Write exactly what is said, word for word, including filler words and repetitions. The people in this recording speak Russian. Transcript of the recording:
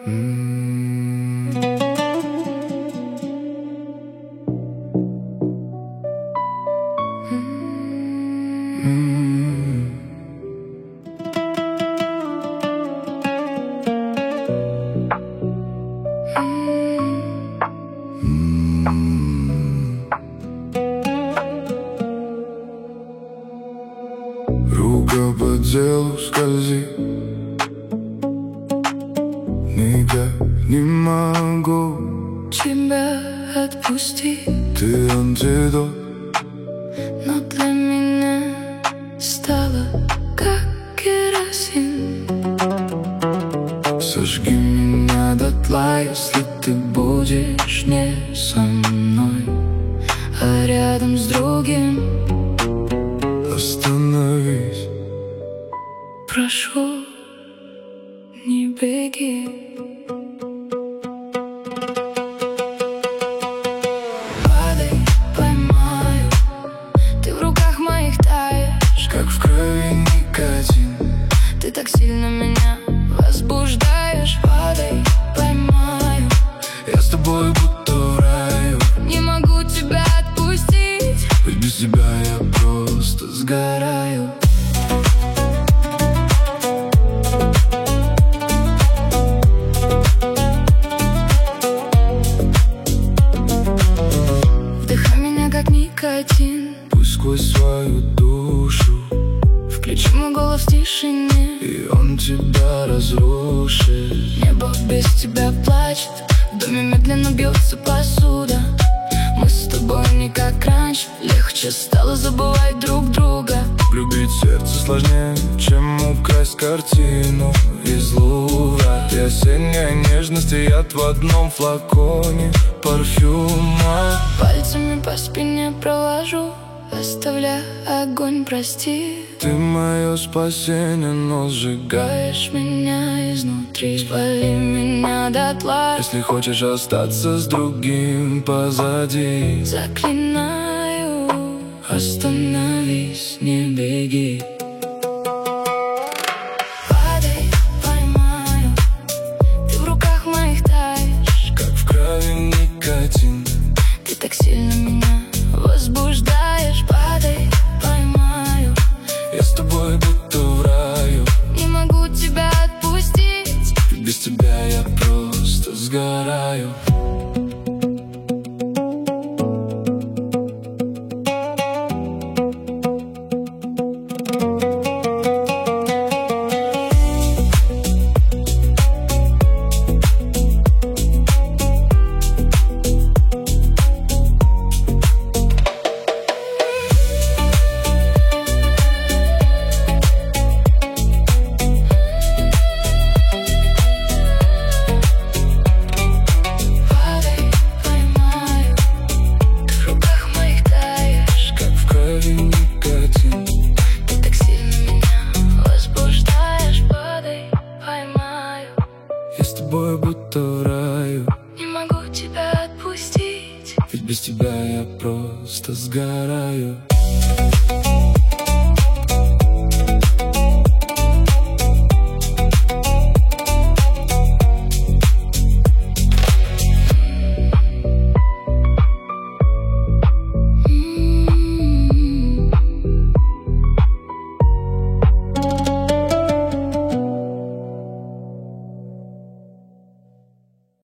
Рука по делу скользит, никак не могу тебя отпустить. Ты антидот, но для меня стало как керосин. сожги меня дотла, если ты будешь не со мной, а рядом с другим. Остановись, прошу, не беги. Падай, поймаю, ты в руках моих таешь, как в крови никотин. ты так сильно меня возбуждаешь. Падай, поймаю, я с тобой будто в раю. не могу тебя отпустить, Ведь без тебя я просто сгораю. вдыхай меня как никотин, Пусть сквозь свою душу включи мой голос в тишине, и он тебя разрушит. небо без тебя плачет, в доме медленно бьется посуда. Мы с тобой не как раньше, легче стало забывать друг друга. Любить сердце сложнее, чем украсть картину из Лувра. И осенняя нежность, и яд в одном флаконе парфюма. Пальцами по спине провожу, оставляя огонь, прости. Ты мое спасение, но сжигаешь Сжигаешь меня изнутри, спали меня дотла. Если хочешь остаться с другим позади, Заклинаю, остановись, не беги. Падай, поймаю, ты в руках моих таешь, как в крови никотин. ты так сильно меня возбуждаешь. Падай, поймаю, Я с тобой будто в раю. не могу тебя отпустить, Ведь без тебя я просто сгораю. Я с тобой будто в раю. не могу тебя отпустить, Ведь без тебя я просто сгораю.